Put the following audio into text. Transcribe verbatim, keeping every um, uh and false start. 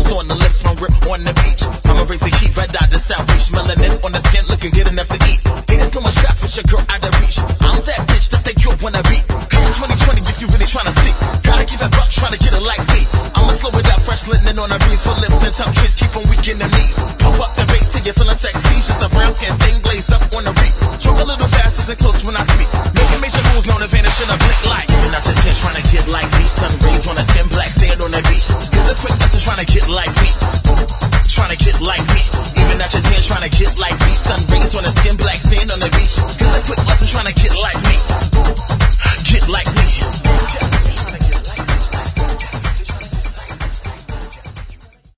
Toast on the lips, one rip on the beach. I'ma raise the heat, red dot to South Beach. Melanin on the skin, looking good enough to eat. Haters throwing shots with your girl out of reach. I'm that bitch that they you wanna beat. twenty twenty if you really tryna see. Gotta keep it buck, tryna get it like me. I'ma slow it up, fresh linen on a breeze. For lips and tongue trees, keep on weak in the knees. Pump up the bass till you're feeling sexy. Just a brown skin thing glazed up on the beat. Choke a little fast as it close when I speak.